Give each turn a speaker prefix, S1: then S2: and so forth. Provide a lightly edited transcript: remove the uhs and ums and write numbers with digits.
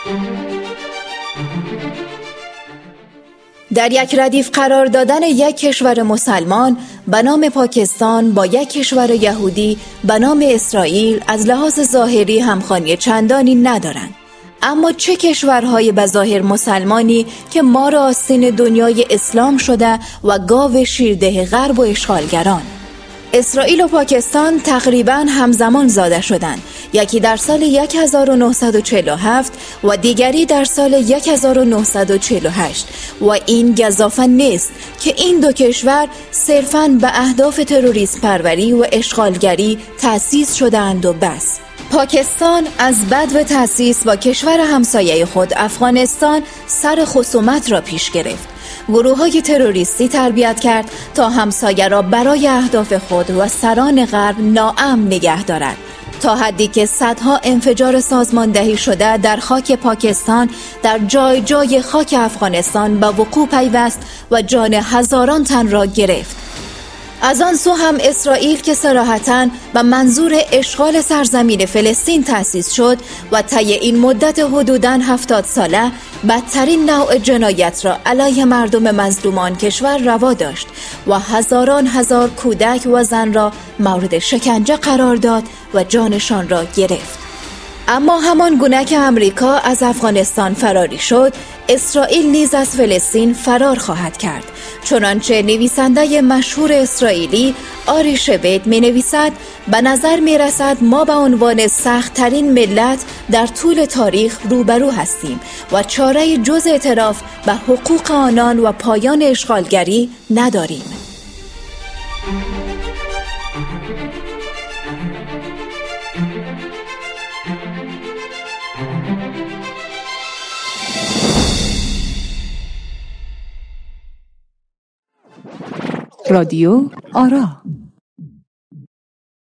S1: در یک ردیف قرار دادن یک کشور مسلمان به نام پاکستان با یک کشور یهودی به نام اسرائیل از لحاظ ظاهری همخوانی چندانی ندارند. اما چه کشورهای به ظاهر مسلمانی که مار آستین دنیای اسلام شده و گاو شیرده غرب و اشغالگران. اسرائیل و پاکستان تقریباً همزمان زاده شدند، یکی در سال 1947 و دیگری در سال 1948 و این گزافه نیست که این دو کشور صرفاً به اهداف تروریسم پروری و اشغالگری تأسیس شدند و بس. پاکستان از بدو تأسیس با کشور همسایه خود افغانستان سر خصومت را پیش گرفت. گروه‌های تروریستی تربیت کرد تا همسایه را برای اهداف خود و سران غرب ناامن نگه دارد، تا حدی که صدها انفجار سازماندهی شده در خاک پاکستان در جای جای خاک افغانستان به وقوع پیوست و جان هزاران تن را گرفت. از آن سو هم اسرائیل که صراحتاً به منظور اشغال سرزمین فلسطین تأسیس شد و طی این مدت حدوداً 70 ساله بدترین نوع جنایت را علیه مردم مظلومان کشور روا داشت و هزاران هزار کودک و زن را مورد شکنجه قرار داد و جانشان را گرفت. اما همان گونه که امریکا از افغانستان فراری شد، اسرائیل نیز از فلسطین فرار خواهد کرد. چنانچه نویسنده مشهور اسرائیلی آری شبت می نویسد: به نظر می رسد ما به عنوان سخت ترین ملت در طول تاریخ روبرو هستیم و چاره جز اعتراف به حقوق آنان و پایان اشغالگری نداریم.
S2: رادیو آرا.